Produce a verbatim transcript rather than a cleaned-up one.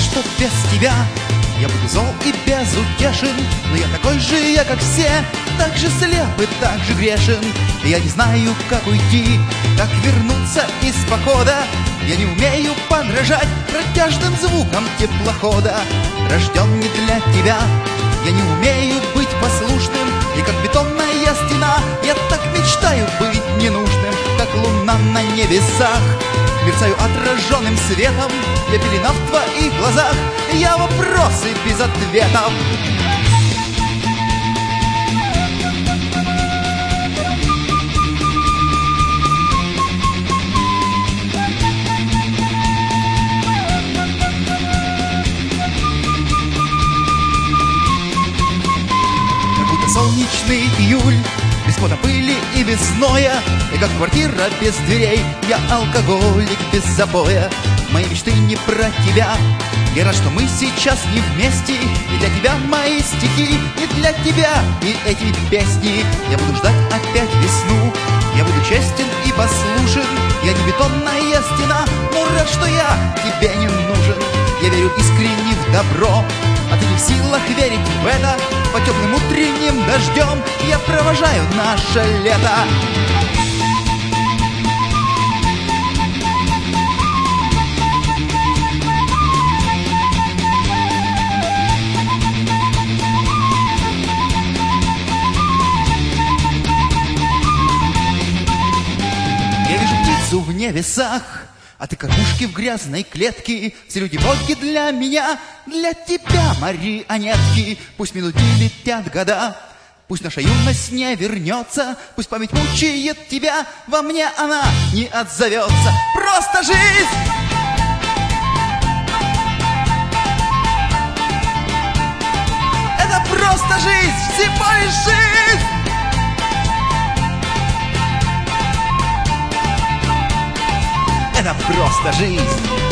что без тебя я буду зол и безутешен, но я такой же, я как все, так же слеп и так же грешен. Я не знаю, как уйти, как вернуться из похода. Я не умею подражать протяжным звукам теплохода. Рожден не для тебя, я не умею быть послушным. И как бетонная стена, я так мечтаю быть ненужным, как луна на небесах. Мерцаю отраженным светом, я пелена в твоих глазах, я вопросы без ответов. Как будто солнечный июль, без пота, пыли и без зноя, и как квартира без дверей, я алкоголик без запоя. Мои мечты не про тебя, я рад, что мы сейчас не вместе. И для тебя мои стихи, и для тебя и эти песни. Я буду ждать опять весну, я буду честен и послушен. Я не бетонная стена, но рад, что я тебе не нужен. Я верю искренне в добро, а ты не в силах верить в это. По теплым утренним дождем я провожаю наше лето. Я вижу птицу в небесах, а ты кормушки в грязной клетке. Все люди боги для меня, для тебя марионетки. Пусть минуты летят года, пусть наша юность не вернется, пусть память мучает тебя, во мне она не отзовется. Просто жизнь! Это просто жизнь, всего лишь жизнь! Это просто жизнь!